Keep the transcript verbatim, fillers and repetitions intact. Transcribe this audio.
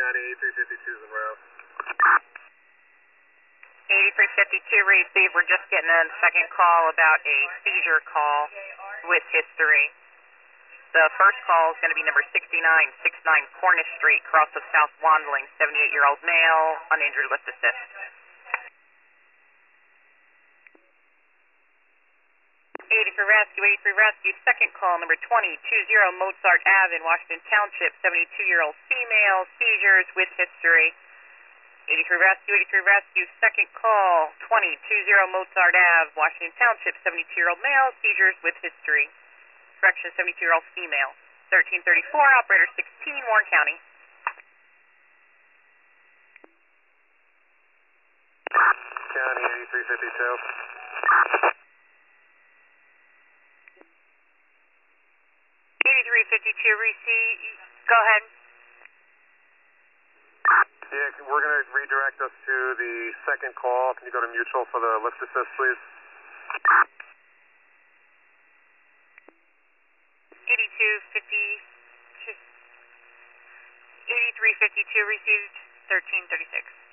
County, eighty-three fifty-two is around. eighty-three fifty-two received. We're just getting a second call about a seizure call with history. The first call is going to be number sixty-nine sixty-nine Cornish Street, cross of South Wandling, seventy-eight-year-old male, uninjured, lift assist. eighty-three rescue, eighty-three rescue, second call, number twenty twenty Mozart Avenue in Washington Township, seventy-two-year-old female, seizures with history. eighty-three rescue, eighty-three rescue, second call, twenty twenty Mozart Avenue, Washington Township, seventy-two-year-old male, seizures with history. Correction, seventy-two-year-old female. thirteen thirty-four, operator sixteen, Warren County. County, eighty-three fifty-two. eighty-three fifty-two, receive. Go ahead. Yeah, we're going to redirect us to the second call. Can you go to mutual for the lift assist, please? eighty-two fifty-two, eighty-three fifty-two received, thirteen thirty-six.